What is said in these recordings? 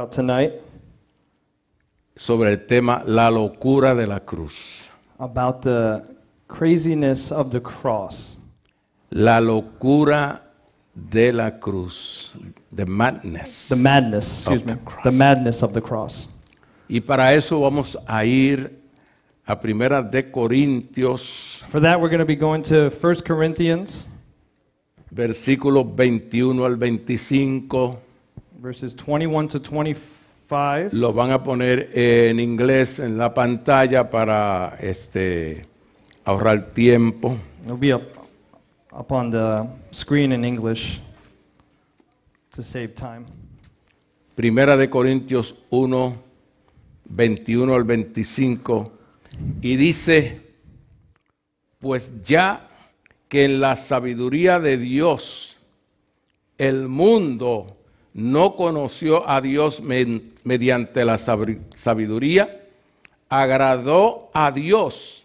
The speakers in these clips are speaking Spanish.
about tonight, sobre el tema La locura de la cruz. about the craziness of the cross. La locura de la cruz. The madness. The madness, of excuse me. the cross. The madness of the cross. Y para eso vamos a ir a Primera de Corintios, For that, we're going to be going to 1 Corinthians, versículos 21 al 25. verses 21 to 25. Lo van a poner en inglés en la pantalla para ahorrar tiempo. It'll be up on the screen in English to save time. Primera de Corintios 1, 21 al 25. Y dice, pues ya que en la sabiduría de Dios el mundo no conoció a Dios mediante la sabiduría, agradó a Dios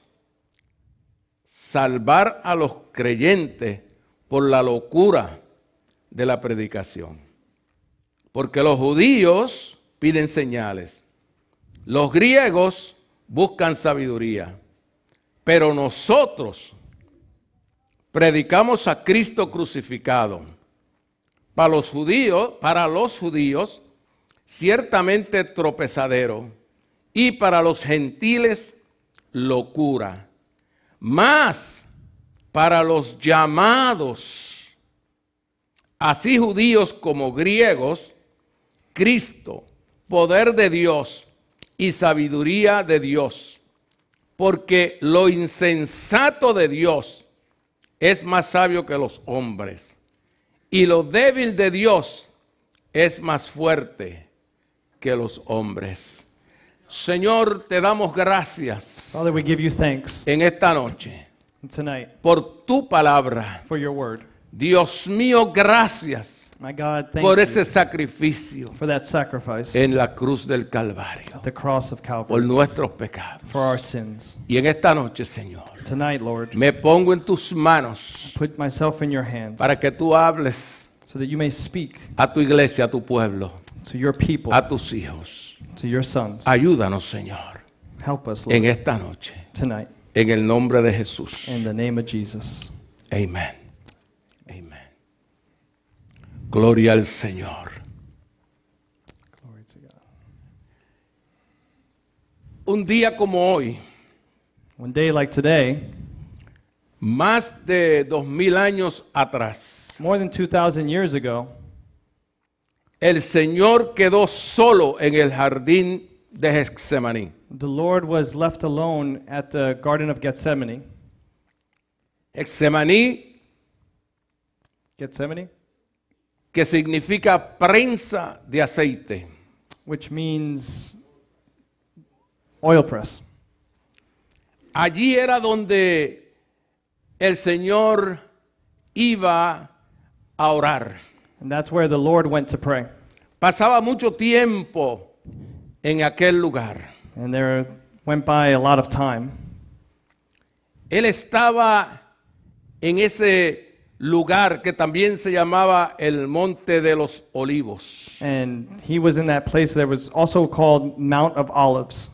salvar a los creyentes por la locura de la predicación. Porque los judíos piden señales, los griegos buscan sabiduría, pero nosotros predicamos a Cristo crucificado. Para los judíos, ciertamente tropezadero, y para los gentiles, locura. Mas para los llamados, así judíos como griegos, Cristo, poder de Dios y sabiduría de Dios, porque lo insensato de Dios es más sabio que los hombres, y lo débil de Dios es más fuerte que los hombres. Señor, te damos gracias Father, we give you thanks en esta noche tonight por tu palabra. for your word. Dios mío, gracias My God, thank por you ese sacrificio for that sacrifice en la cruz del Calvario, at the cross of por Calvary nuestros pecados. for our sins. Y en esta noche, Señor, Tonight, Lord, me pongo en tus manos put myself in your hands para que tú hables so that you may speak a tu iglesia, a tu pueblo, to your people, a tus hijos. to your sons. Ayúdanos, Señor, Help us, en Lord, esta noche, tonight. en el nombre de Jesús. In the name of Jesus. Amén. Amén. Gloria al Señor. Glory to God. Un día como hoy, One day like today, más de 2000 años atrás, more than 2,000 years ago, el Señor quedó solo en el jardín de Getsemaní. the Lord was left alone at the Garden of Gethsemane. Getsemaní, Gethsemane, que significa prensa de aceite. which means oil press. Allí era donde el Señor iba a orar. And that's where the Lord went to pray. Pasaba mucho tiempo en aquel lugar. And there went by a lot of time. Él estaba en ese lugar que también se llamaba el Monte de los Olivos. And he was in that place that was also called Mount of Olives.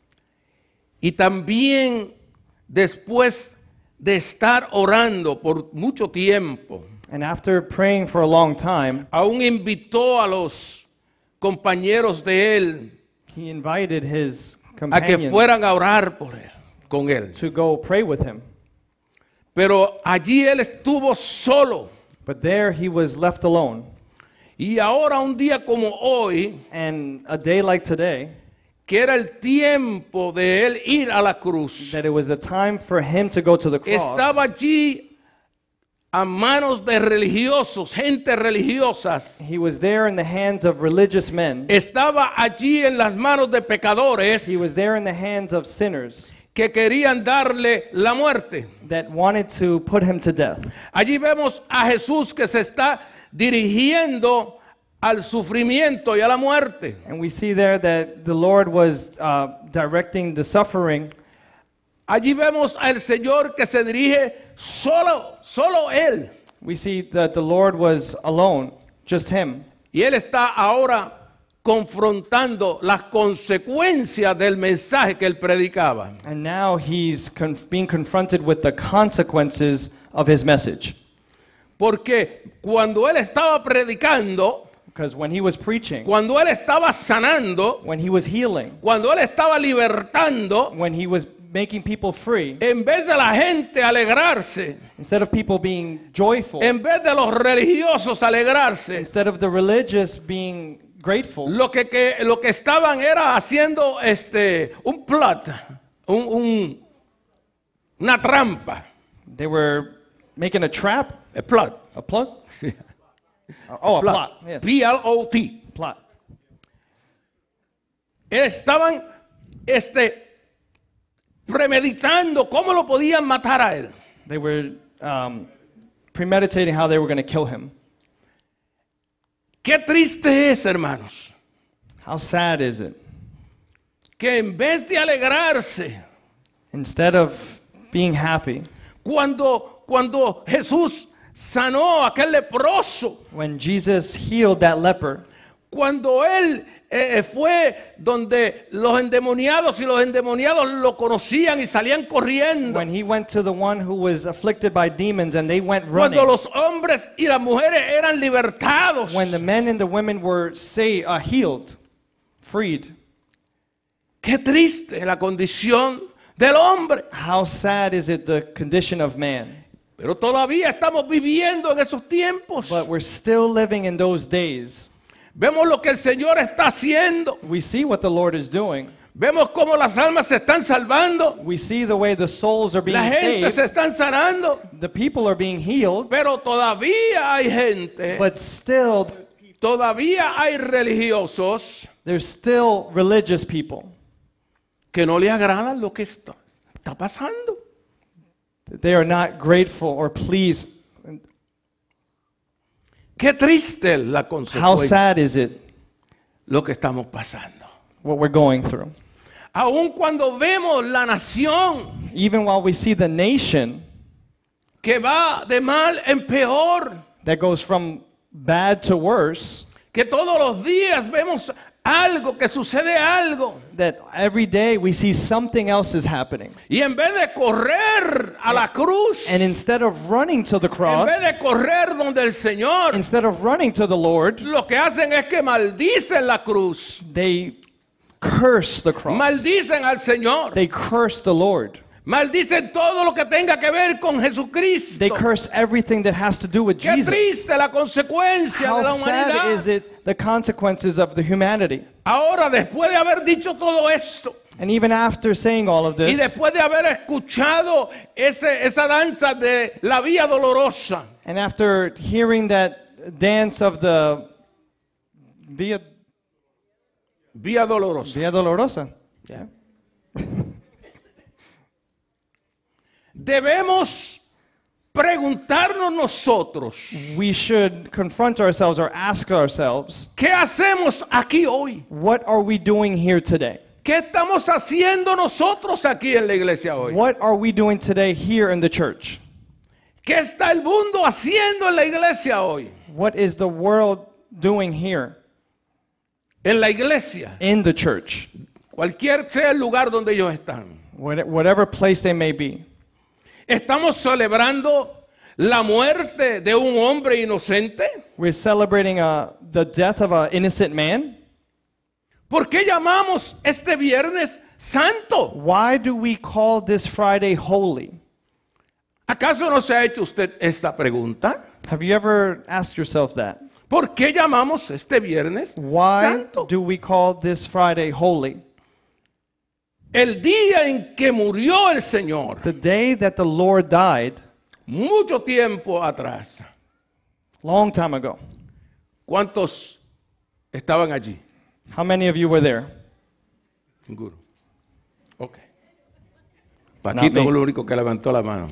Y también después de estar orando por mucho tiempo, And after praying for a long time, aún invitó a los compañeros de él he invited his a que companions fueran a orar por él, con él. to go pray with him. Pero allí él estuvo solo. But there he was left alone. Y ahora un día como hoy, And a day like today, que era el tiempo de él ir a la cruz, that it was the time for him to go to the cross, estaba allí a manos de religiosos, gente religiosas. he was there in the hands of religious men. Estaba allí en las manos de pecadores He was there in the hands of sinners que querían darle la muerte. that wanted to put him to death. Allí vemos a Jesús que se está dirigiendo al sufrimiento y a la muerte. And we see there that the Lord was directing the suffering. Allí vemos al Señor que se dirige solo Él. We see that the Lord was alone, just him. Y Él está ahora confrontando las consecuencias del mensaje que él predicaba. And now he's being confronted with the consequences of his message. Porque cuando él estaba predicando, Because when he was preaching, cuando él estaba sanando, when he was healing, cuando él estaba libertando, when he was making people free, en vez de la gente alegrarse, instead of people being joyful, en vez de los religiosos alegrarse, instead of the religious being grateful, lo que estaban era haciendo un plot, una trampa. they were making a trap, A plot. a plug? Sí. Oh, a plot. Yes. P-L-O-T. Plot. Estaban premeditando cómo lo podían matar a él. They were premeditating how they were going to kill him. Qué triste es, hermanos, How sad is it? que en vez de alegrarse, Instead of being happy, cuando Jesús sanó a aquel leproso, when Jesus healed that leper, cuando él fue donde los endemoniados y los endemoniados lo conocían y salían corriendo, when he went to the one who was afflicted by demons and they went cuando running, los hombres y las mujeres eran libertados, when the men and the women were healed, freed, qué triste la condición del hombre. how sad is it the condition of man? Pero todavía estamos viviendo en esos tiempos. But we're still living in those days. Vemos lo que el Señor está haciendo. We see what the Lord is doing. Vemos cómo las almas se están salvando. We see the way the souls are being La gente saved. se están sanando. The people are being healed, Pero todavía hay gente, but still, todavía hay religiosos there's still religious people. que no le agrada lo que está pasando. They are not grateful or pleased. Qué triste la How consecuencia, sad is it lo que estamos pasando. what we're going through? Aun cuando vemos la nación Even while we see the nation que va de mal en peor, that goes from bad to worse, que todos los días vemos algo, que sucede algo, that every day we see something else is happening. y en vez de correr a la cruz, And instead of running to the en cross, vez de correr donde el Señor, instead of running to the Lord, lo que hacen es que maldicen la cruz, they curse the cross. maldicen al Señor, They curse the Lord. maldicen todo lo que tenga que ver con Jesucristo. They curse everything that has to do with Qué Jesus. triste la consecuencia de la How sad humanidad. is it, the consequences of the humanity? Ahora, después de haber dicho todo esto, And even after saying all of y this, después de haber escuchado esa danza de la Vía Dolorosa, and after hearing that dance of the Via Dolorosa, Dolorosa, ¿ya? Debemos preguntarnos nosotros, we should confront ourselves or ask ourselves, ¿qué hacemos aquí hoy? what are we doing here today? ¿Qué estamos haciendo nosotros aquí en la iglesia hoy? What are we doing today here in the church? ¿Qué está el mundo haciendo en la iglesia hoy? What is the world doing here En la iglesia, in the church? cualquier sea el lugar donde ellos están. Whatever place they may be. ¿Estamos celebrando la muerte de un hombre inocente? We're celebrating the death of an innocent man. ¿Por qué llamamos este viernes santo? Why do we call this Friday holy? ¿Acaso no se ha hecho usted esta pregunta? Have you ever asked yourself that? ¿Por qué llamamos este viernes Why santo? do we call this Friday holy? El día en que murió el Señor, The day that the Lord died, mucho tiempo atrás. long time ago. ¿Cuántos estaban allí? How many of you were there? Ninguno. Ok. Paquito me. fue el único que levantó la mano.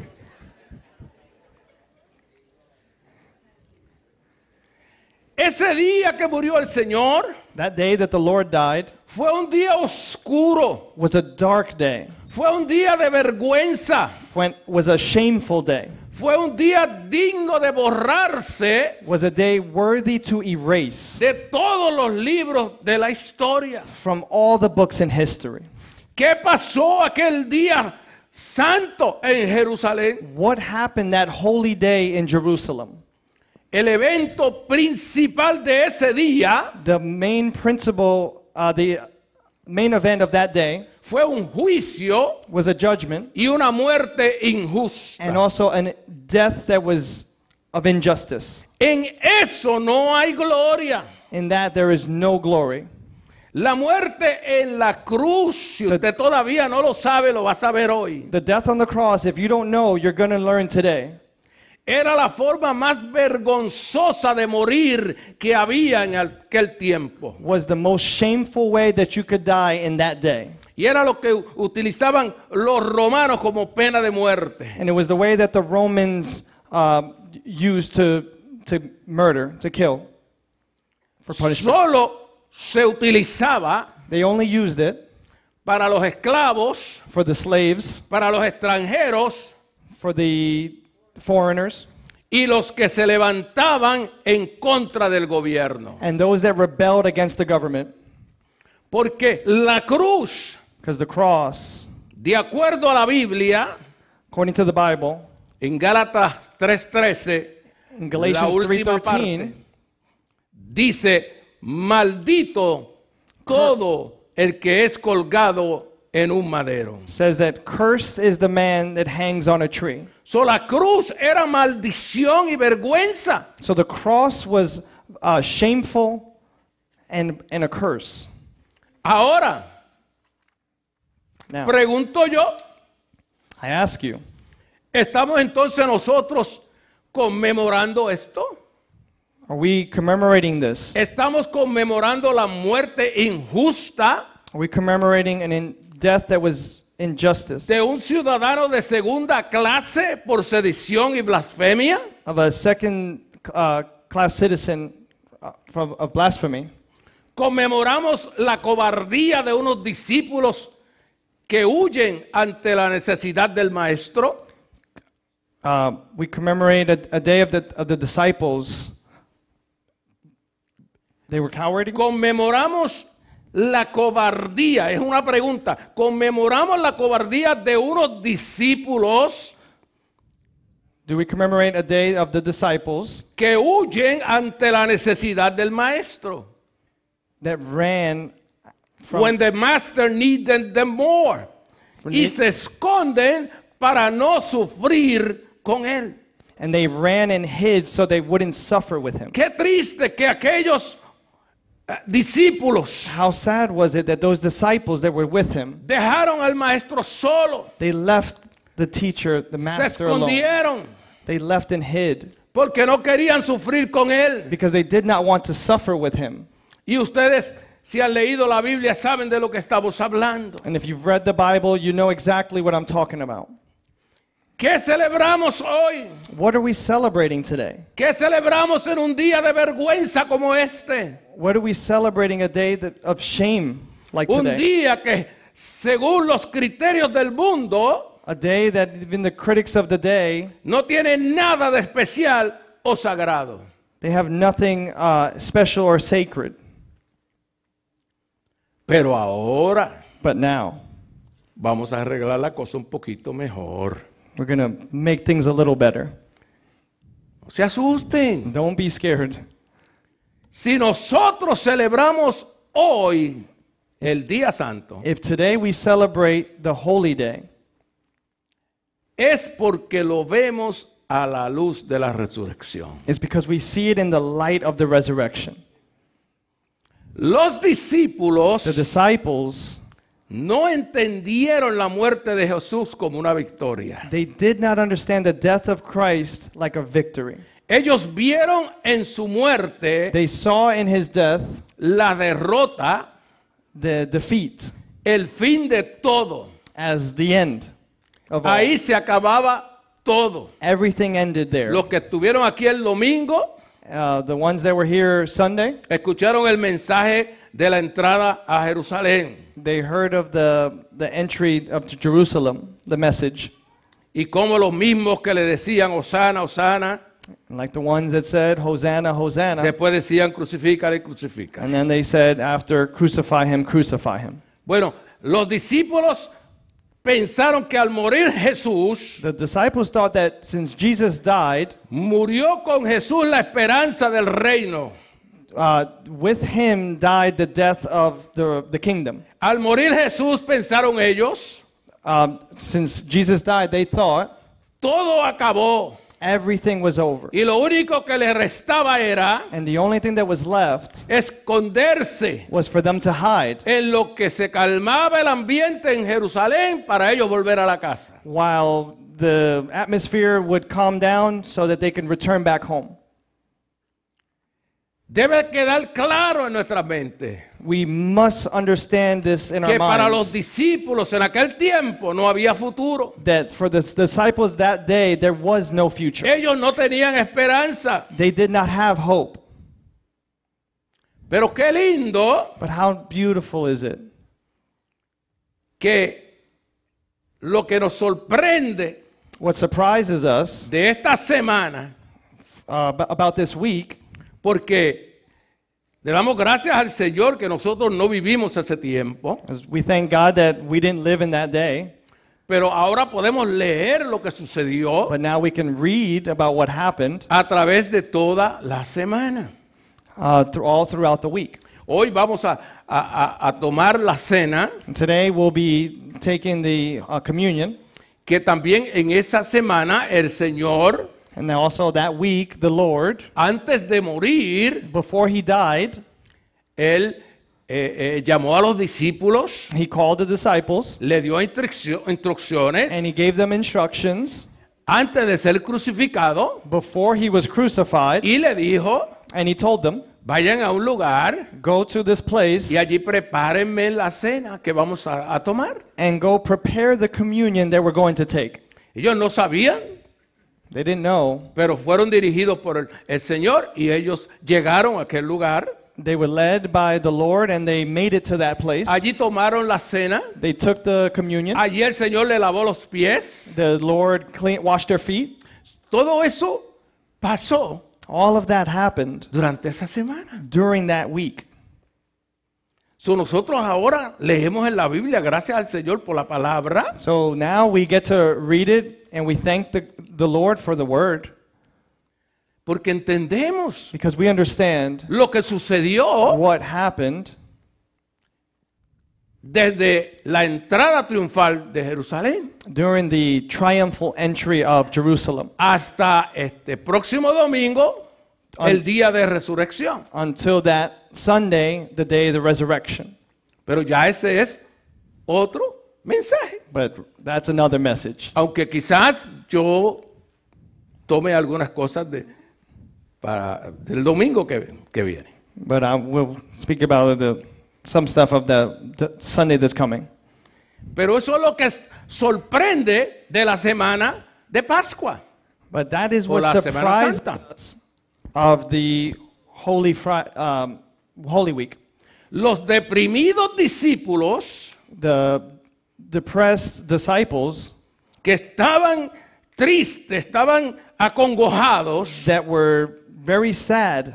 Ese día que murió el Señor That day that the Lord died fue un día oscuro, was a dark day, fue un día de vergüenza, was a shameful day. fue un día digno de borrarse was a day worthy to erase de todos los libros de la historia. from all the books in history. ¿Qué pasó aquel día santo en Jerusalén? What happened that holy day in Jerusalem? El evento principal de ese día The main the main event of that day fue un juicio was a judgment y una muerte injusta. and also a death that was of injustice. En eso no hay gloria. In that there is no glory. La muerte en la cruz, si usted todavía no lo sabe, lo va a saber hoy. The death on the cross, if you don't know, you're going to learn today. Era la forma más vergonzosa de morir que había en aquel tiempo. Was the most shameful way that you could die in that day. Y era lo que utilizaban los romanos como pena de muerte. And it was the way that the Romans used to murder, to kill, for punishment. Solo se utilizaba They only used it para los esclavos, for the slaves, para los extranjeros for the foreigners, y los que se levantaban en contra del gobierno. and those that rebelled against the government. Porque la cruz, Because the cross, de acuerdo a la Biblia, according to the Bible, en Gálatas 3:13, in la Galatians última 3:13, parte, dice, maldito todo el que es colgado en un madero. says that cursed is the man that hangs on a tree. So, la cruz era maldición y vergüenza. So the cross was shameful and a curse. Ahora, Now, pregunto yo, I ask you, ¿estamos entonces nosotros conmemorando esto? are we commemorating this? ¿Estamos conmemorando la muerte injusta Are we commemorating death that was injustice de un ciudadano de segunda clase por sedición y blasfemia? of a second class citizen of blasphemy? ¿Conmemoramos la cobardía de unos discípulos que huyen ante la necesidad del maestro? We commemorate a day of the disciples. They were cowardly. Conmemoramos la cobardía, es una pregunta. Conmemoramos la cobardía de unos discípulos Do we commemorate a day of the disciples que huyen ante la necesidad del maestro. that ran from When the master needed them more. Y se esconden para no sufrir con él. and they ran and hid so they wouldn't suffer with him? Qué triste que aquellos discípulos How sad was it that those disciples that were with him, dejaron al maestro solo, they left the teacher, the se master alone. escondieron They left and hid porque no querían sufrir con él. because they did not want to suffer with him. Y ustedes, si han leído la Biblia, saben de lo que estamos hablando. And if you've read the Bible, you know exactly what I'm talking about. ¿Qué celebramos hoy? What are we celebrating today? ¿Qué celebramos en un día de vergüenza como este? What are we celebrating a day of shame like Un today? día que, según los criterios del mundo, A day that even the critics of the day, no tiene nada de especial o sagrado. they have nothing special or sacred. Pero ahora But now, vamos a arreglar la cosa un poquito mejor. we're going to make things a little better. No se asusten. Don't be scared. Si nosotros celebramos hoy el Día Santo, If today we celebrate the holy day, es porque lo vemos a la luz de la resurrección. it's because we see it in the light of the resurrection. Los discípulos The disciples, no entendieron la muerte de Jesús como una victoria. they did not understand the death of Christ like a victory. Ellos vieron en su muerte They saw in his death la derrota, the defeat el fin de todo. as the end of all. Ahí se acababa todo. Everything ended there. Los que estuvieron aquí el domingo The ones that were here Sunday, escucharon el mensaje de la entrada a Jerusalén. they heard of the entry up to Jerusalem, the message. y como los mismos que le decían Hosana, Hosana, Like the ones that said, Hosanna, Hosanna. después decían crucifícale, crucifícale. And then they said after, crucify him, crucify him. Bueno, los discípulos pensaron que al morir Jesús, The disciples thought that since Jesus died, murió con Jesús la esperanza del reino. with him died the death of the kingdom. Al morir Jesús pensaron ellos, Since Jesus died, they thought todo acabó everything was over. y lo único que les restaba era And the only thing that was left esconderse was for them to hide en lo que se calmaba el ambiente en Jerusalén para ellos volver a la casa. while the atmosphere would calm down so that they can return back home. Debe quedar claro en nuestras mentes We must understand this in our que para los minds, discípulos en aquel tiempo no había futuro. that for the disciples that day, there was no future. Ellos no tenían esperanza. They did not have hope. Pero qué lindo But how beautiful is it que lo que nos sorprende what surprises us de esta semana, about this week, porque le damos gracias al Señor que nosotros no vivimos ese tiempo, is we thank God that we didn't live in that day, pero ahora podemos leer lo que sucedió but now we can read about what happened a través de toda la semana. all throughout the week. Hoy vamos a tomar la cena, And today we'll be taking the communion, que también en esa semana el Señor, and then also that week the Lord, antes de morir, before he died, Él llamó a los discípulos, he called the disciples le dio instrucciones and he gave them instructions antes de ser crucificado before he was crucified, y le dijo, and he told them, vayan a un lugar go to this place y allí prepárenme la cena que vamos a tomar. and go prepare the communion that we're going to take. Ellos no sabían, They didn't know. pero fueron dirigidos por el Señor y ellos llegaron a aquel lugar. They were led by the Lord and they made it to that place. Allí tomaron la cena. They took the communion. Allí el Señor le lavó los pies. The Lord washed their feet. Todo eso pasó All of that happened durante esa semana. during that week. So nosotros ahora leemos en la Biblia, gracias al Señor por la palabra, So now we get to read it and we thank the Lord for the word porque entendemos because we understand lo que sucedió what happened desde la entrada triunfal de Jerusalén during the triumphal entry of Jerusalem hasta este próximo domingo, el día de resurrección. until that Sunday, the day of the resurrection. Pero ya ese es otro mensaje. But that's another message. Aunque quizás yo tome algunas cosas del domingo que viene. But I will speak about some stuff of the Sunday that's coming. Pero eso es lo que sorprende de la semana de Pascua. But that is O what la Semana surprised Santa. us of the Holy Week. Los deprimidos discípulos The depressed disciples que estaban tristes, estaban acongojados, that were very sad,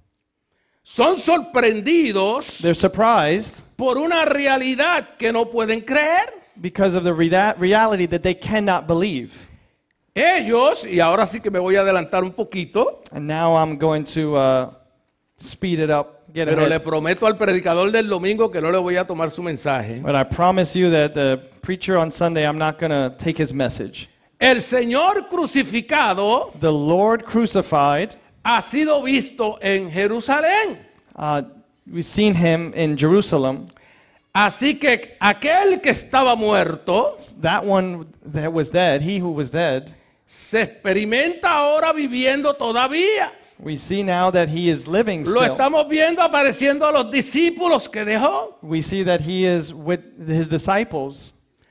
son sorprendidos they're surprised por una realidad que no pueden creer. because of the reality that they cannot believe. Ellos, y ahora sí que me voy a adelantar un poquito, And now I'm going to speed it up, get pero le ahead. prometo al predicador del domingo que no le voy a tomar su mensaje. But I promise you that the preacher on Sunday, I'm not going to take his message. El Señor crucificado The Lord crucified, ha sido visto en Jerusalén. we've seen him in Jerusalem. Así que aquel que estaba muerto That one that was dead, he who was dead, se experimenta ahora viviendo todavía. we see now that he is living Lo still. estamos viendo apareciendo a los discípulos que dejó. We see that he is with his disciples.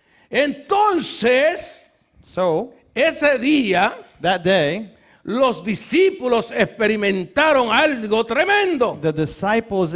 Entonces, So, ese día, that day, los discípulos experimentaron algo tremendo. the disciples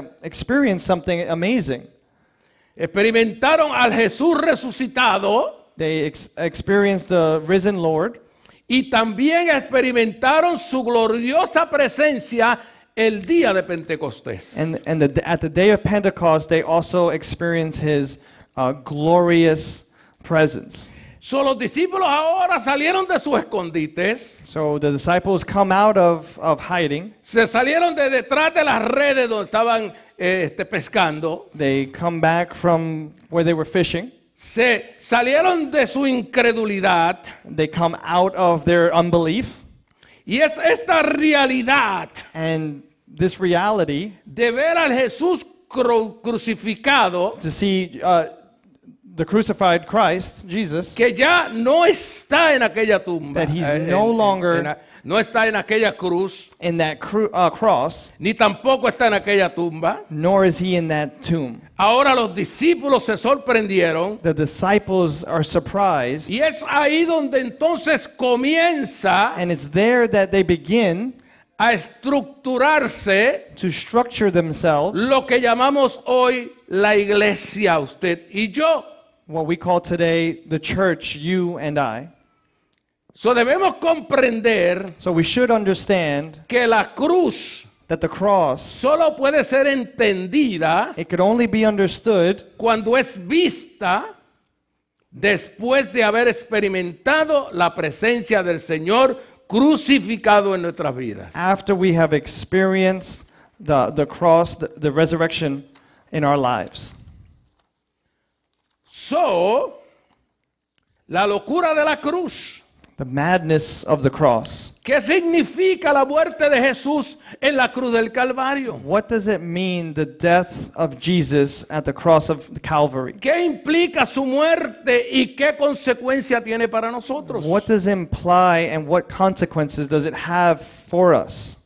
experienced something amazing. Experimentaron al Jesús resucitado They experienced the risen Lord. Y también experimentaron su gloriosa presencia el día de Pentecostés. And at the day of Pentecost, they also experienced his glorious presence. So, los discípulos ahora salieron de sus escondites, So the disciples come out of hiding. se salieron de detrás de las redes donde estaban pescando, They come back from where they were fishing. se salieron de su incredulidad, They come out of their unbelief. y es esta realidad And this reality, de ver al Jesús crucificado, to see the crucified Christ, Jesus, que ya no está en aquella tumba, that he's no longer no está en aquella cruz, in that cross, ni tampoco está en aquella tumba. nor is he in that tomb. Ahora los discípulos se sorprendieron, The disciples are surprised, y es ahí donde entonces comienza and it's there that they begin a estructurarse to structure themselves, lo que llamamos hoy la iglesia, usted y yo. what we call today the church, you and I. So debemos comprender So we should understand que la cruz that the cross, solo puede ser entendida it could only be understood cuando es vista después de haber experimentado la presencia del Señor crucificado en nuestras vidas. after we have experienced the cross, the resurrection in our lives. So, la locura de la cruz. The madness of the cross. ¿Qué significa la muerte de Jesús en la cruz del Calvario? What does it mean, the death of Jesus at the cross of Calvary? ¿Qué implica su muerte y qué consecuencia tiene para nosotros? What does it imply and what consequences does it have for us?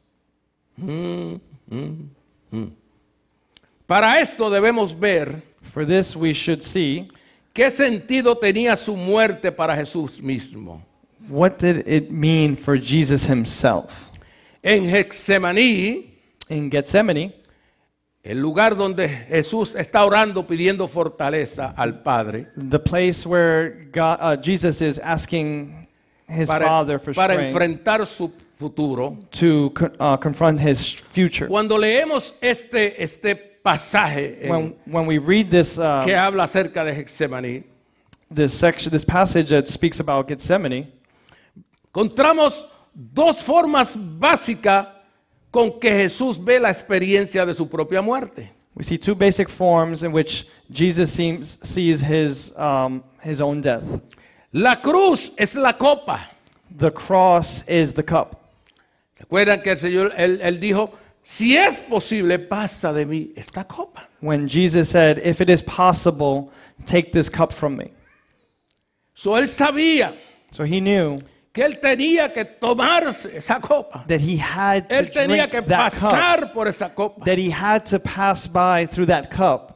Para esto debemos ver For this we should see qué sentido tenía su muerte para Jesús mismo. what did it mean for Jesus himself. En Getsemaní, In Gethsemane, el lugar donde Jesús está orando pidiendo fortaleza al Padre the place where Jesus is asking his Father for para strength enfrentar su futuro. to confront his future. Cuando leemos este pasaje When we read this que habla acerca de Getsemaní, this passage that speaks about Gethsemane, encontramos dos formas básicas con que Jesús ve la experiencia de su propia muerte. we see two basic forms in which Jesus sees his own death. La cruz es la copa. The cross is the cup. ¿Se acuerdan que el Señor, él dijo, si es posible, pasa de mí esta copa? When Jesus said, if it is possible, take this cup from me. So él sabía So he knew que él tenía que tomarse esa copa. that he had to Él tenía drink que that cup, pasar por esa copa. that he had to pass by through that cup.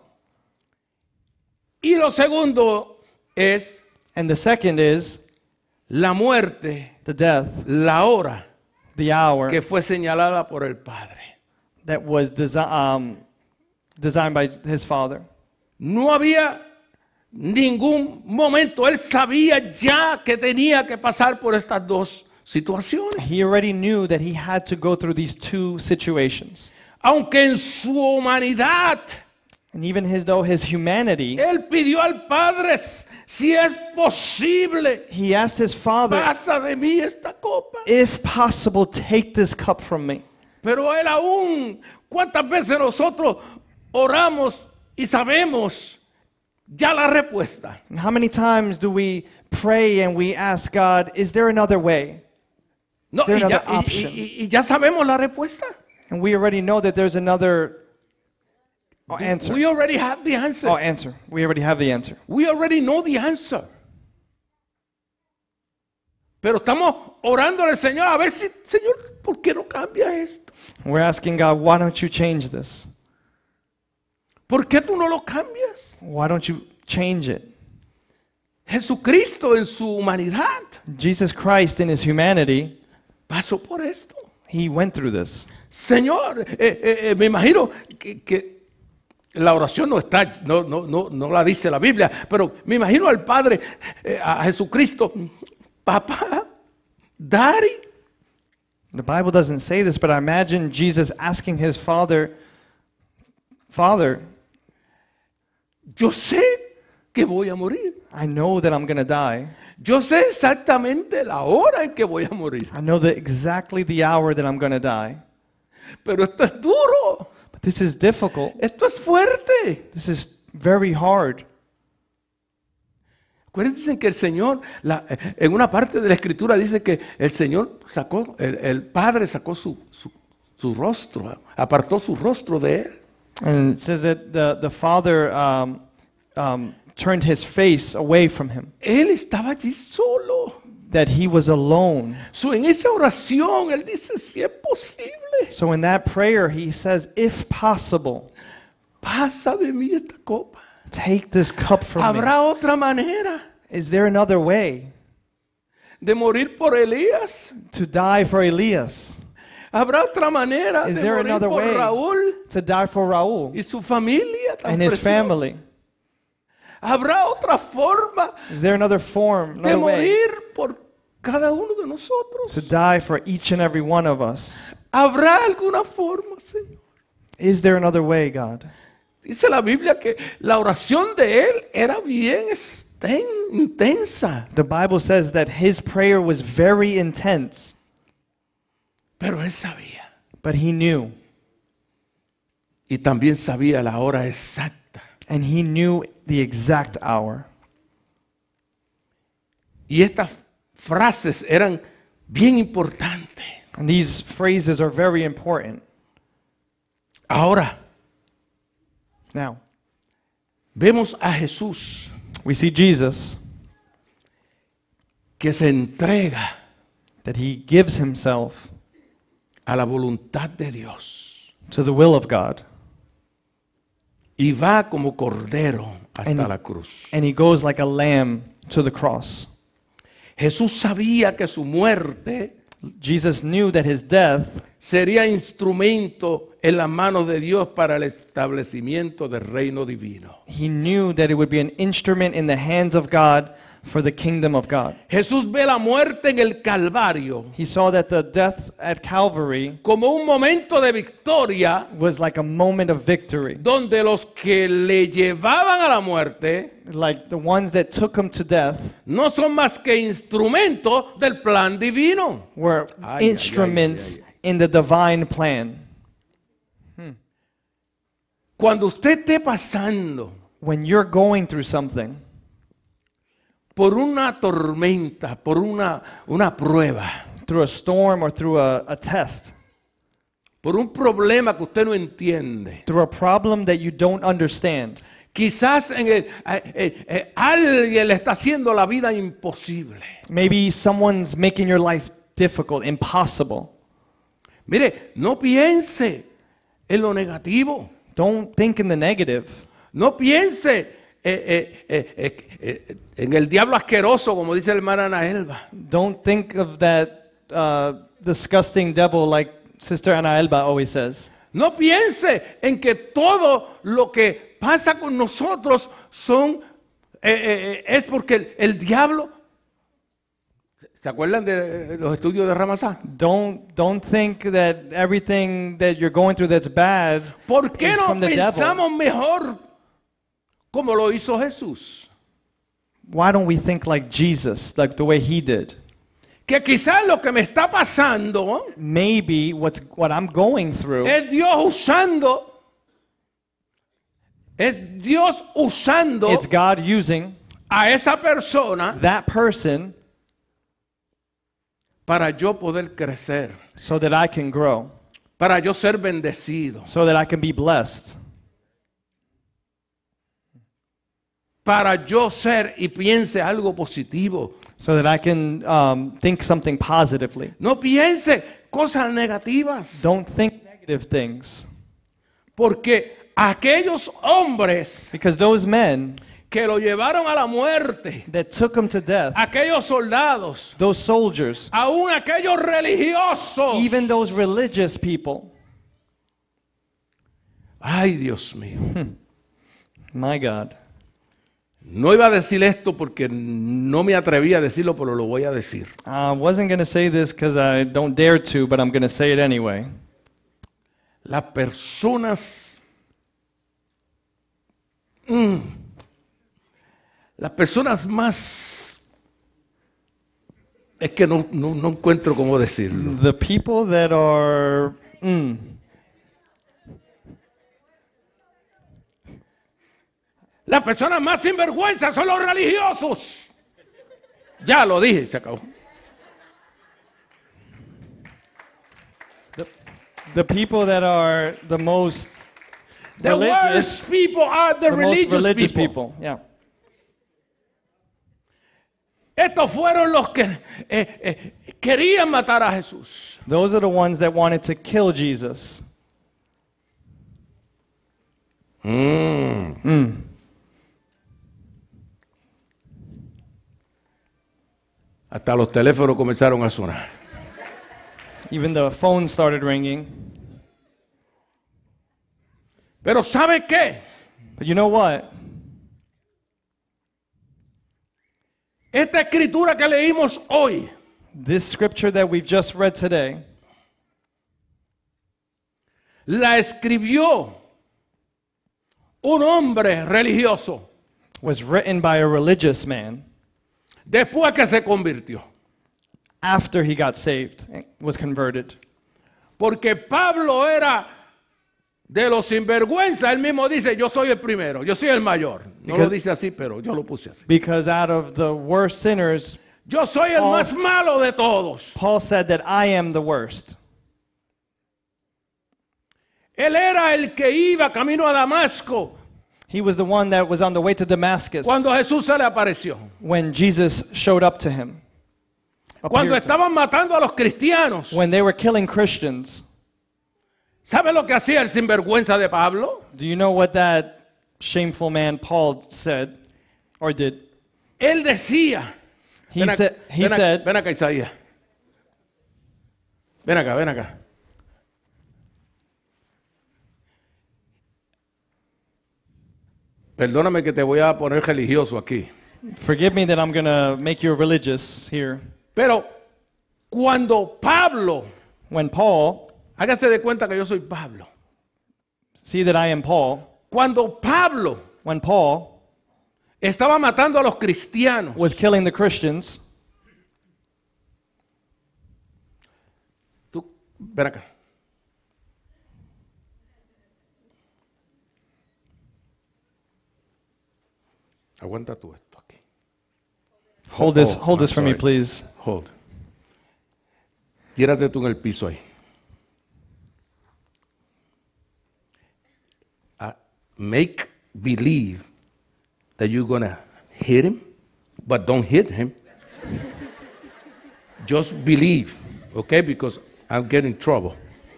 Y lo segundo es And the second is la muerte, the death, la hora the hour que fue señalada por el Padre. that was designed by his Father. No había ningún momento, él sabía ya que tenía que pasar por estas dos situaciones. He already knew that he had to go through these two situations. Aunque en su humanidad, And even though his humanity, él pidió al Padre, si es posible, he asked his Father, pasa de mí esta copa. if possible, take this cup from me. Pero él aún, ¿cuántas veces nosotros oramos y sabemos ya la respuesta? And how many times do we pray and we ask God, is there another way? No, Is there y ya, another option? y ya sabemos la respuesta. And we already know that there's another answer. We already have the answer. Answer. We already have the answer. We already know the answer. Pero estamos orando al Señor a ver si, Señor, ¿por qué no cambia esto? We're asking God, why don't you change this? ¿Por qué tú no lo cambias? Why don't you change it? Jesucristo en su humanidad Jesus Christ in his humanity, pasó por esto. he went through this. Señor, me imagino que La oración no la dice la Biblia, pero me imagino al Padre, a Jesucristo, papá, daddy. The Bible doesn't say this, but I imagine Jesus asking his Father, Yo sé que voy a morir. I know that I'm going to die. Yo sé exactamente la hora en que voy a morir. I know exactly the hour that I'm going to die. Pero esto es duro. But this is difficult. Esto es fuerte. This is very hard. Acuérdense que el Señor, en una parte de la Escritura dice que el Señor sacó, el Padre sacó su rostro, apartó su rostro de él. And it says that the Father turned his face away from him. Él estaba allí solo. That he was alone. So, en esa oración, él dice, si es posible, So in that prayer, he says, if possible, pasa de mí esta copa. take this cup from me. ¿Habrá otra manera Is there another way de morir por Elías? to die for Elias? ¿Habrá otra manera Is de there morir another por way Raúl to die for Raul y su familia tan and his preciosa? family? ¿Habrá otra forma Is there another form, de another way morir por cada uno de to nosotros? die for each and every one of us? ¿Habrá alguna forma, Señor? Is there another way, God? Dice la Biblia que la oración de él era bien intensa, The Bible says that his prayer was very intense, pero él sabía. but he knew. Y también sabía la hora exacta. And he knew the exact hour. Y estas frases eran bien importantes. And these phrases are very important. Ahora, Now, vemos a Jesús we see Jesus, que se entrega that he gives himself a la voluntad de Dios to the will of God. y va como cordero hasta And- la cruz. And he goes like a lamb to the cross. Jesús sabía que su muerte Jesus knew that his death sería instrumento en las manos de Dios para el establecimiento del reino divino. he knew that it would be an instrument in the hands of God for the kingdom of God. Jesús ve la muerte en el Calvario He saw that the death at Calvary como un momento de victoria was like a moment of victory. donde los que le llevaban a la muerte Like the ones that took him to death no son más que instrumentos del plan divino. were Ay, instruments ay, ay, in the divine plan. Cuando usted esté pasando When you're going through something, por una tormenta, por una prueba, through a storm or through a test, por un problema que usted no entiende, through a problem that you don't understand, quizás alguien le está haciendo la vida imposible. maybe someone's making your life difficult, impossible. Mire, no piense en lo negativo. Don't think in the negative. No piense en el diablo asqueroso, como dice la hermana Ana Elba. Don't think of that disgusting devil like Sister Ana Elba always says. No piense en que todo lo que pasa con nosotros es porque el diablo. ¿Se acuerdan de los estudios de Ramazán? Don't think that everything that you're going through that's bad ¿Por qué is no from the devil. pensamos mejor como lo hizo Jesús? Why don't we think like Jesus, like the way he did? Que quizás lo que me está pasando Maybe what I'm going through es Dios usando it's God using a esa persona that person para yo poder crecer, so that I can grow, para yo ser bendecido, so that I can be blessed, para yo ser y piense algo positivo. so that I can think something positively. No piense cosas negativas, Don't think negative things. porque aquellos hombres Because those men que lo llevaron a la muerte, that took him to death, aquellos soldados, those soldiers, aún aquellos religiosos, even those religious people, ay Dios mío, My God. No iba a decir esto porque no me atreví a decirlo, pero lo voy a decir. I wasn't going to say this because I don't dare to, but I'm going to say it anyway. Las personas, las personas más, es que no encuentro cómo decirlo. The people that are, Las personas más sinvergüenzas son los religiosos. Ya lo dije, se acabó. the people that are the most The religious, worst people are the the most religious people. people. Yeah. Estos fueron los que querían matar a Jesús. Those are the ones that wanted to kill Jesus. Hasta los teléfonos comenzaron a sonar. Even the phone started ringing. Pero ¿sabe qué? But you know what? Esta escritura que leímos hoy This scripture that we've just read today la escribió un hombre religioso was written by a religious man después que se convirtió. after he got saved, was converted. Porque Pablo era de los sinvergüenza. Él mismo dice, yo soy el primero, yo soy el mayor. No lo dice así, pero yo lo puse así. Because out of the worst sinners, Yo soy el más malo de todos. Paul said that I am the worst. Él era el que iba camino a Damasco He was the one that was on the way to Damascus cuando Jesús se le apareció. when Jesus showed up to him. Cuando Appeared to him. estaban matando a los cristianos. When they were killing Christians. ¿Sabe lo que hacía el sinvergüenza de Pablo? Do you know what that shameful man Paul said or did? Él decía, He said, ven acá, Isaías. Ven acá, ven acá. Perdóname que te voy a poner religioso aquí. forgive me that I'm going to make you religious here. Pero cuando Pablo, When Paul, hágase de cuenta que yo soy Pablo. see that I am Paul, Cuando Pablo when Paul estaba matando a los cristianos, was killing the Christians, tú, ven acá. Aguanta tú esto aquí. hold this I'm for me, sorry. please. Hold. Tírate tú en el piso ahí. Make believe that you're gonna hit him, but don't hit him. Just believe, okay? Because I'm getting in trouble.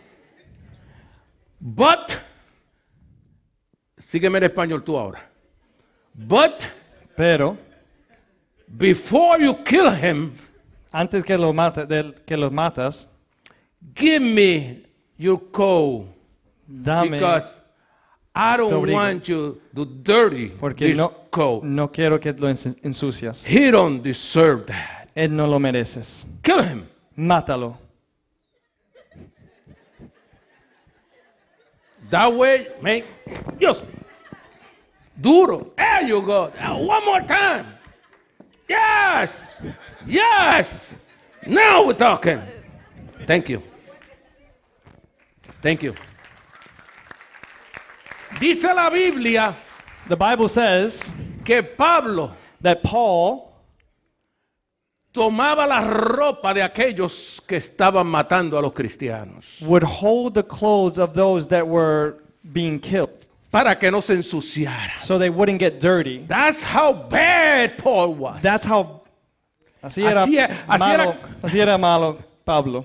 But, sígueme en español tú ahora. But Pero, before you kill him, antes que los matas, give me your code. dame, Because I don't Te obligo. want you to dirty porque this no, coat. no quiero que lo ensucias. He don't deserve that. Él no lo mereces. Kill him. Mátalo. That way, make just duro. There you go. One more time. Yes. Yes. Now we're talking. Thank you. Thank you. Dice la Biblia The Bible says que Pablo that Paul tomaba la ropa de aquellos que estaban matando a los cristianos would hold the clothes of those that were being killed para que no se ensuciara. so they wouldn't get dirty. That's how bad Paul was. That's how así era malo Pablo.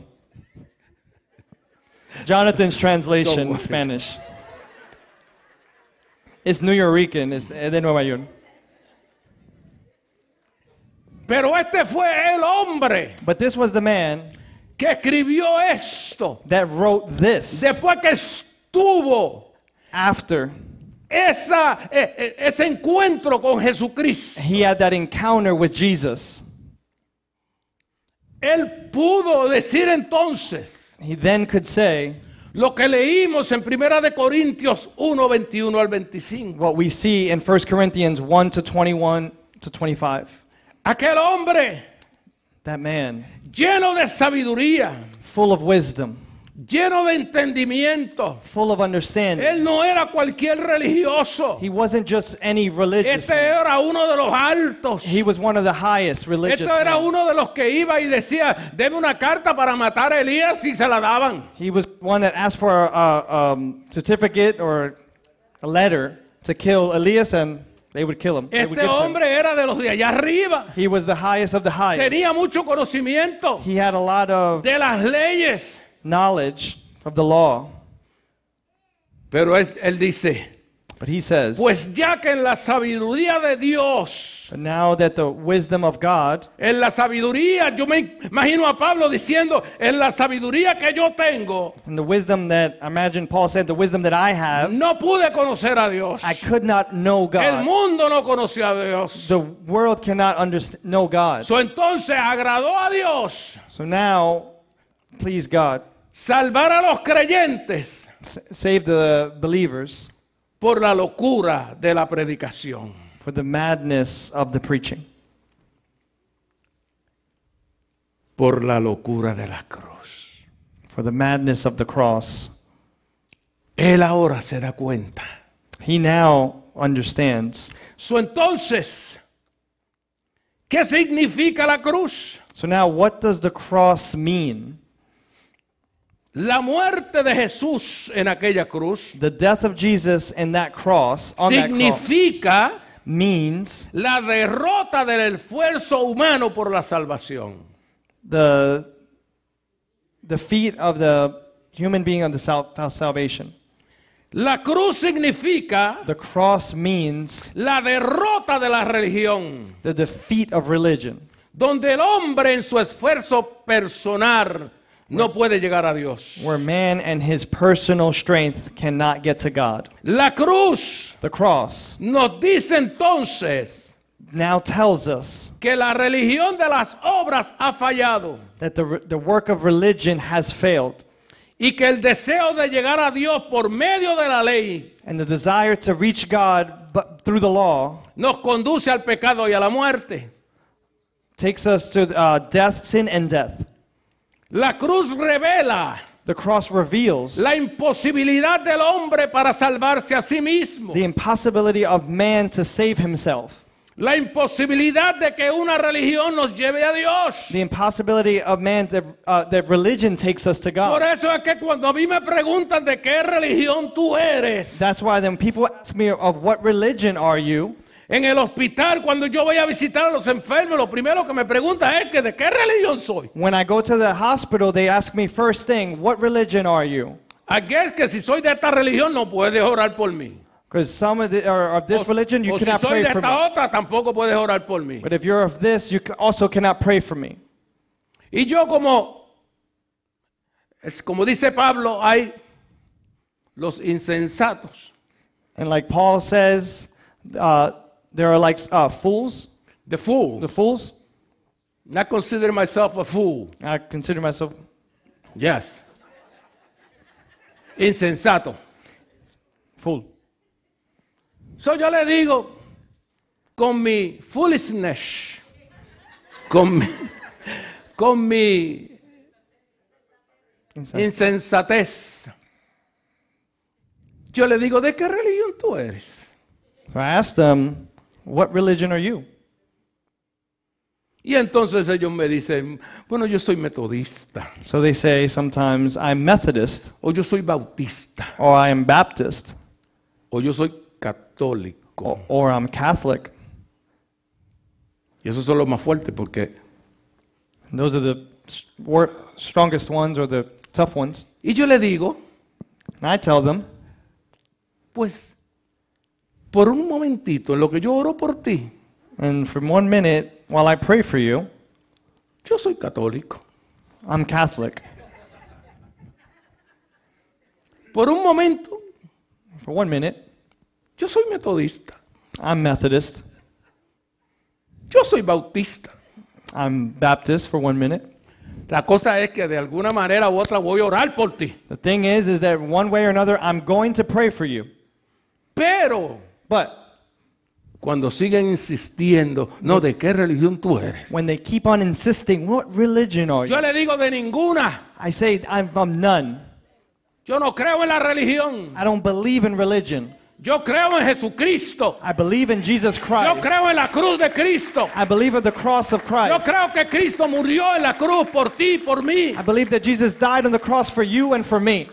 Jonathan's translation in Spanish. It's New Yorican, es de Nueva York. Pero este fue el hombre But this was the man que escribió esto that wrote this después que estuvo after ese encuentro con Jesucristo, he had that encounter with Jesus. él pudo decir entonces He then could say lo que leímos en 1 de Corintios 1, 21 al 25. what we see in 1 Corinthians 1 to 21 to 25. Aquel hombre That man, lleno de sabiduría, full of wisdom, lleno de entendimiento. full of understanding. Él no era cualquier religioso. He wasn't just any religious Este man. era uno de los altos. He was one of the highest religious Este era men. uno de los que iba y decía, deme una carta para matar a Elías, y se la daban. He was one that asked for a certificate or a letter to kill Elias, and they would kill him. They would Este give it to him. hombre era de los de allá arriba. He was the highest of the highest. Tenía mucho conocimiento He had a lot of de las leyes. knowledge of the law. Pero él dice, But he says, pues ya que en la sabiduría de Dios, but now that the wisdom of God, en la sabiduría, yo me imagino a Pablo diciendo, en la sabiduría que yo tengo, and the wisdom that, I imagine Paul said, the wisdom that I have, no pude conocer a Dios. I could not know El God. mundo no conoció a Dios. The world cannot know God. So, entonces agradó a Dios So now, please God, salvar a los creyentes save the believers por la locura de la predicación. for the madness of the preaching, Por la locura de la cruz. for the madness of the cross. Él ahora se da cuenta. He now understands. So, entonces, ¿qué significa la cruz? So now, what does the cross mean? La muerte de Jesús en aquella cruz The death of Jesus in that cross, on that cross, significa means la derrota del esfuerzo humano por la salvación. the defeat of the human being of the salvation. La cruz significa The cross means la derrota de la religión, the defeat of religion, donde el hombre en su esfuerzo personal no puede llegar a Dios. where man and his personal strength cannot get to God. La cruz The cross nos dice entonces now tells us que la religión de las obras ha fallado that the work of religion has failed, y que el deseo de llegar a Dios por medio de la ley and the desire to reach God but through the law nos conduce al pecado y a la muerte. takes us to death, sin and death. La cruz revela The cross reveals la imposibilidad del hombre para salvarse a sí mismo. the impossibility of man to save himself, La imposibilidad de que una religión nos lleve a Dios. the impossibility of man that religion takes us to Por God. eso es que cuando a mí me preguntan de qué religión tú eres, That's why then people ask me, of what religion are you? en el hospital, cuando yo voy a visitar a los enfermos, lo primero que me preguntan es que de qué religión soy. When I go to the hospital, they ask me first thing, what religion are you? I guess que si soy de esta religión no puedes orar por mí. Because some are of this religion, you O si cannot soy pray de for esta me. otra, tampoco puedes orar por mí. But if you're of this, you also cannot pray for me. Y yo como dice Pablo, hay los insensatos. And like Paul says, there are like fools, The fool. the fools. I consider myself a fool. I consider myself Yes. Insensato. fool. So yo le digo, con mi foolishness, con mi insensatez, yo le digo, ¿de qué religión tú eres? So I asked them, what religion are you? Y entonces ellos me dicen, bueno, yo soy metodista, So they say sometimes I'm Methodist, o yo soy bautista, or I am Baptist, o yo soy católico. or I'm Catholic. Y esos son los más fuertes porque... And those are the strongest ones or the tough ones. Y yo le digo, And I tell them, pues, por un momentito, en lo que yo oro por ti, and for 1 minute, while I pray for you, yo soy católico. I'm Catholic. Por un momento, For 1 minute, Yo soy metodista. I'm Methodist. Yo soy bautista. I'm Baptist for 1 minute. La cosa es que de alguna manera u otra voy a orar por ti. The thing is that one way or another, I'm going to pray for you. Pero But cuando siguen insistiendo, no, ¿de qué religión tú eres? when they keep on insisting, what religion are you? Yo le digo de ninguna. I say, I'm none. Yo no creo en la religión. I don't believe in religion. Yo creo en Jesucristo. I believe in Jesus Yo Christ. creo en la cruz de Cristo. I believe in the cross of Yo Christ. creo que Cristo murió en la cruz por ti y por mí. I believe that Jesus died on the cross for you and for me.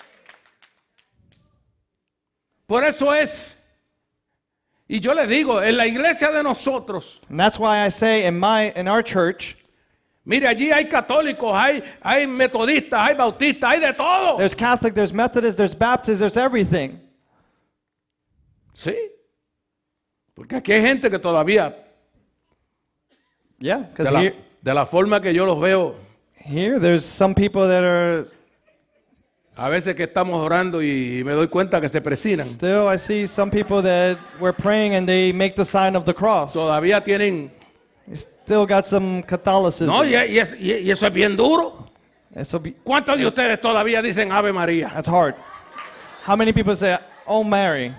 Por eso es. Y yo le digo, en la iglesia de nosotros, And that's why I say in our church, mire, allí hay católicos, hay metodistas, hay bautistas, hay de todo. there's Catholic, there's Methodist, there's Baptist, there's everything. Sí. Porque aquí hay gente que todavía, Yeah, because de la forma que yo los veo, here there's some people that are a veces que estamos orando y me doy cuenta que se presinan. still, I see some people that we're praying and they make the sign of the cross. Todavía tienen. They still got some Catholicism. No, y eso es bien duro. ¿Cuántos de ustedes todavía dicen Ave María? That's hard. How many people say, "Oh Mary"?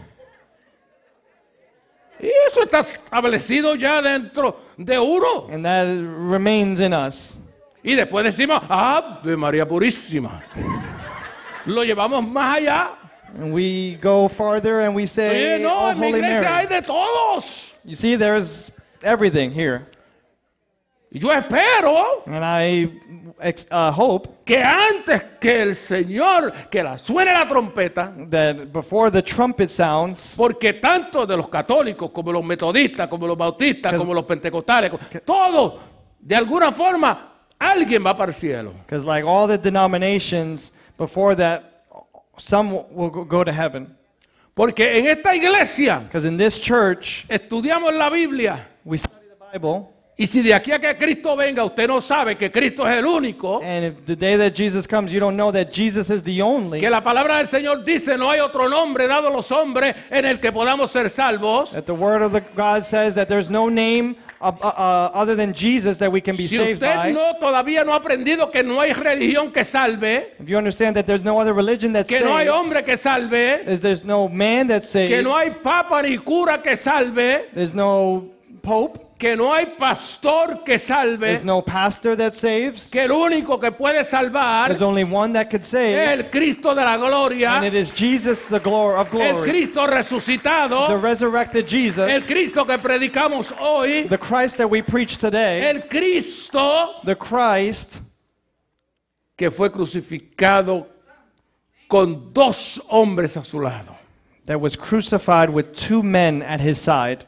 Y eso está establecido ya dentro de uno. And that remains in us. Y después decimos Ave María Purísima. Lo llevamos más allá. And we go farther and we say, Oye, no, "Oh en mi Holy iglesia hay Mary." de todos. You see, there's everything here. Y yo espero And I hope que antes que el Señor, que la suene la trompeta, that before the trumpet sounds, porque tanto de los católicos como los metodistas, como los bautistas, como los pentecostales, todos, de alguna forma, alguien va para el cielo. because like all the denominations, before that, some will go to heaven. Porque en esta iglesia Because in this church, estudiamos la Biblia. we study the Bible, Y si de aquí a que Cristo venga, usted no sabe que Cristo es el único, and if the day that Jesus comes, you don't know that Jesus is the only, que la palabra del Señor dice, no hay otro nombre dado a los hombres en el que podamos ser salvos. that the word of God says that there's no name other than Jesus that we can be Si saved by. usted todavía no ha aprendido que no hay religión que salve, If you understand that there's no other religion that que no hay saves, hombre que salve, there's no man that saves, que no hay papa ni cura que salve, there's no pope, que no hay pastor que salve, there's no pastor that saves, que el único que puede salvar there's only one that could es save, el Cristo de la gloria, and it is Jesus, the glory of el glory, Cristo the resucitado, resurrected el Jesus, Cristo que predicamos hoy, the Christ that we preach today, el Cristo the Christ que fue crucificado con dos hombres a su lado. that was crucified with 2 men at his side.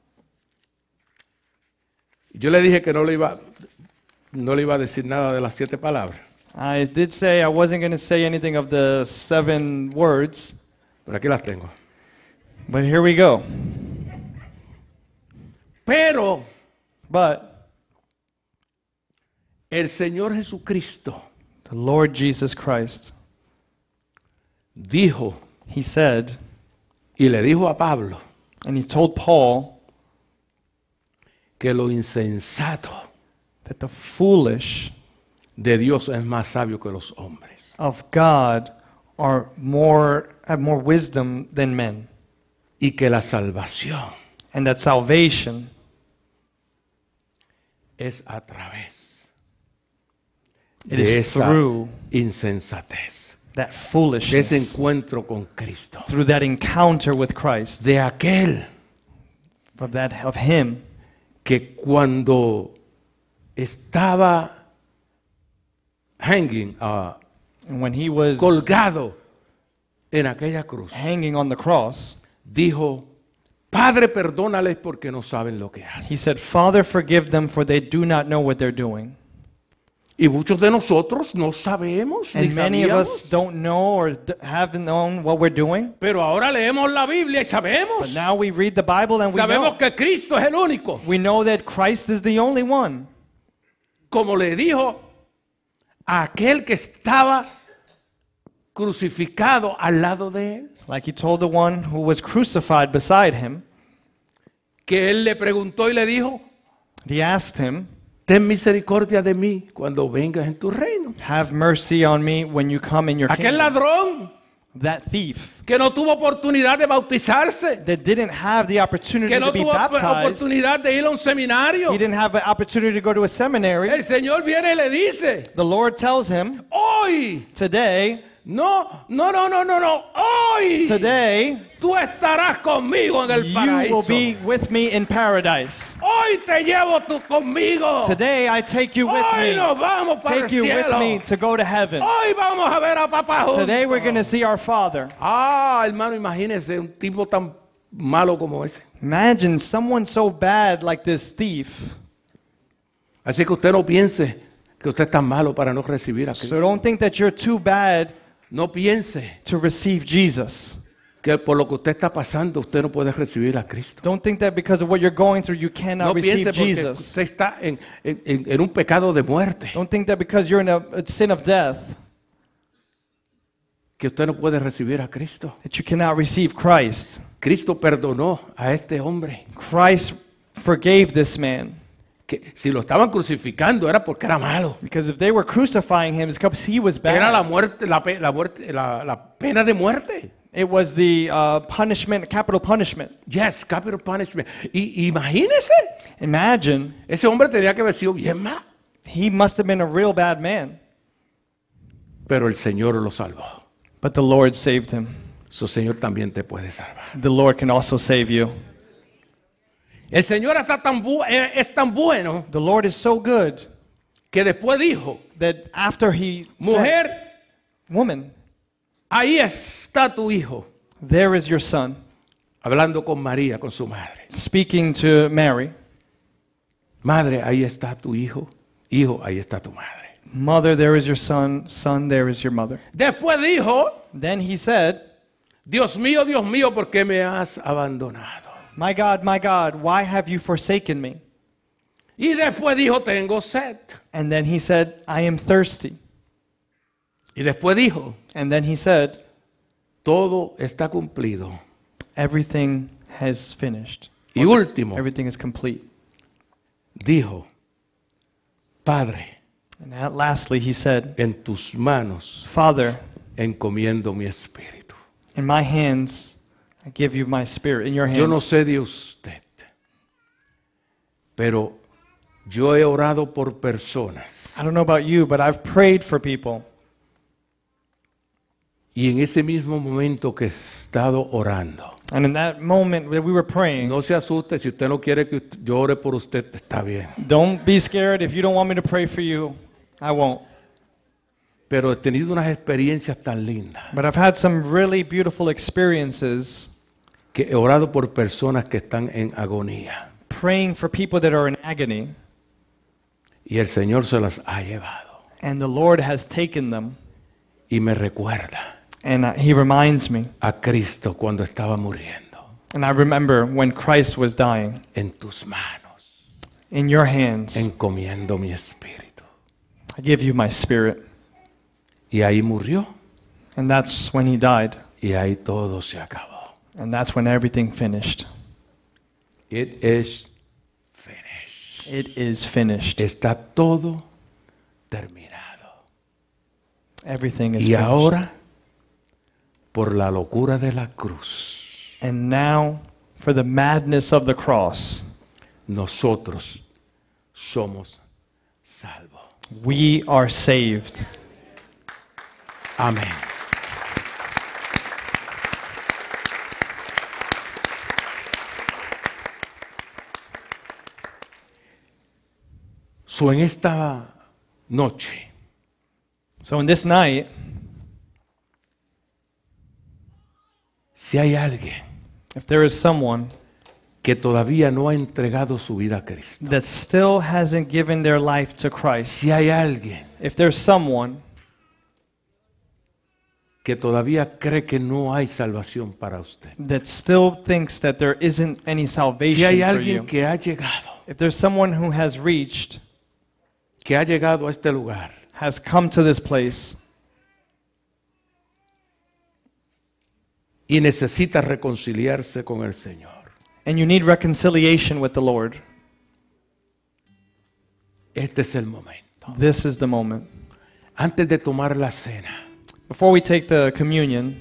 Yo le dije que no le iba a decir nada de las 7 palabras, I did say I wasn't going to say anything of the 7 words, pero aquí las tengo. but here we go. Pero But el Señor Jesucristo the Lord Jesus Christ, dijo, he said, y le dijo a Pablo, and he told Paul que lo insensato that the foolish de Dios es más sabio que los hombres. of God have more wisdom than men, Y que la salvación and that salvation es a través it de is esa through insensatez, that de ese foolishness, encuentro con Cristo, through that encounter with Christ, de aquel of him que cuando estaba hanging, and when he was colgado en aquella cruz, hanging on the cross, dijo, Padre, perdónales porque no saben lo que he hacen. said, "Father, forgive them, for they do not know what they're doing." Y muchos de nosotros no sabemos, ni And many of us sabíamos, don't know or haven't known what we're doing. pero ahora leemos la Biblia y But sabemos. now we read the Bible and we Sabemos know. que Cristo es el único. We know that Christ is the only one. Como le dijo a aquel que estaba crucificado al lado de él. like he told the one who was crucified beside him. Que él le preguntó y le dijo, He asked him, ten misericordia de mí cuando vengas en tu reino. have mercy on me when you come in your Aquel kingdom. ladrón That thief que no tuvo oportunidad de bautizarse, that didn't have the opportunity que no to be tuvo baptized, oportunidad de ir a un seminario. he didn't have an opportunity to go to a seminary. El Señor viene y le dice, The Lord tells him, hoy, today, no, hoy today, tú estarás conmigo en el you will paraíso. be with me in paradise. Hoy te llevo tú conmigo. Today I take you with Hoy me. nos vamos para el Take you with cielo. me to go to heaven. Hoy vamos a ver a papá juntos. Today we're going to see our Father. Ah, hermano, imagínese un tipo tan malo como ese. Imagine someone so bad like this thief. Así que usted no piense que usted es tan malo para no recibir a So Cristo. don't think that you're too bad No piense to receive Jesus. que por lo que usted está pasando usted no puede recibir a Cristo. Don't think that because of what you're going through you cannot No piense receive porque Jesus. usted está en un pecado de muerte Don't think that because you're in a sin of death que usted no puede recibir a Cristo. that you cannot receive Christ. Cristo perdonó a este hombre. Christ forgave this man. Que si lo estaban crucificando era porque era malo. Because if they were crucifying him, it's because he was Era la bad. muerte, la pena de muerte. It was the punishment, capital punishment. Yes, capital punishment. Y imagínese, Imagine, ese hombre tenía que haber sido bien mal. he must have been a real bad man. Pero el Señor lo salvó. But the Lord saved him. Su Señor también te puede salvar. The Lord can also save you. El Señor es tan bueno The Lord is so good que después dijo, that after he said, mujer, woman, ahí está tu hijo. there is your son. Hablando con María, con su madre. Speaking to Mary, Madre, ahí está tu hijo. Hijo, ahí está tu madre. mother, there is your son. Son, there is your mother. Después dijo, Then he said, Dios mío, ¿por qué me has abandonado? my God, why have you forsaken me? Y después dijo, tengo sed. And then he said, I am thirsty. Y después dijo, And then he said, todo está cumplido. everything has finished. Y último, Everything is complete. dijo, Padre, And lastly, he said, en tus manos Father, encomiendo mi espíritu. in my hands, I give you my spirit. In your hands. Yo no sé de usted, pero yo he orado por personas. I don't know about you, but I've prayed for people. Y en ese mismo momento que he estado orando, And in that moment that we were praying, no se asuste, si usted no quiere que yo ore por usted, está bien. don't be scared. If you don't want me to pray for you, I won't. Pero he tenido unas experiencias tan lindas But I've had some really beautiful experiences que he orado por personas que están en agonía. praying for people that are in agony. Y el Señor se las ha llevado. And the Lord has taken them. Y me recuerda And he reminds me. a Cristo cuando estaba muriendo. And I remember when Christ was dying. En tus manos, In your hands, encomiendo mi espíritu. I give you my spirit. Y ahí murió. And that's when he died. Y ahí todo se acabó. And that's when everything finished. It is finished. It is finished. Está todo terminado. Everything is Y finished. ahora, por la locura de la cruz, And now, for the madness of the cross, nosotros somos salvos. we are saved. Amén. En esta noche, So in this night, si hay alguien if there is someone que todavía no ha entregado su vida a Cristo, that still hasn't given their life to Christ, si hay alguien if there's someone que todavía cree que no hay salvación para usted, that still thinks that there isn't any si salvation hay for alguien you, que ha llegado, if there's someone who has reached, a este lugar has come to this place, y necesita reconciliarse con el Señor. and you need reconciliation with the Lord, Este es el momento. this is the moment. Antes de tomar la cena, Before we take the communion,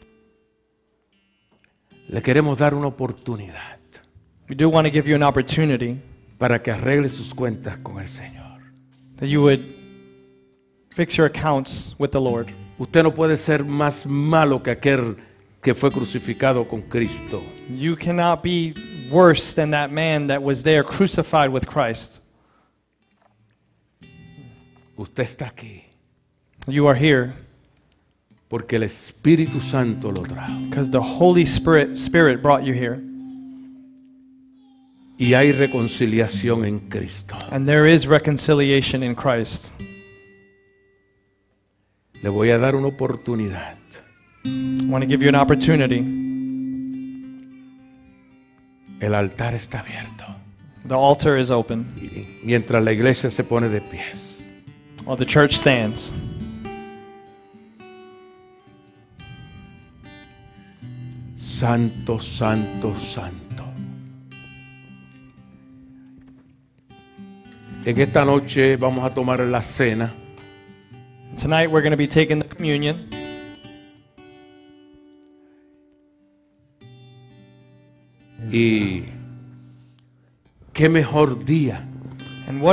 le queremos dar una oportunidad we do want to give you an opportunity para que arregle sus cuentas con el Señor. that you would fix your accounts with the Lord. Usted no puede ser más malo que aquel que fue crucificado con Cristo. You cannot be worse than that man that was there crucified with Christ. Usted está aquí You are here porque el Espíritu Santo lo trajo. because the Holy Spirit brought you here. Y hay reconciliación en Cristo. And there is reconciliation in Christ. Le voy a dar una oportunidad. I want to give you an opportunity. El altar está abierto. The altar is open Y mientras la iglesia se pone de pies, while the church stands. Santo, santo, santo. En esta noche vamos a tomar la cena. Tonight we're going to be taking the communion. Y qué mejor día And what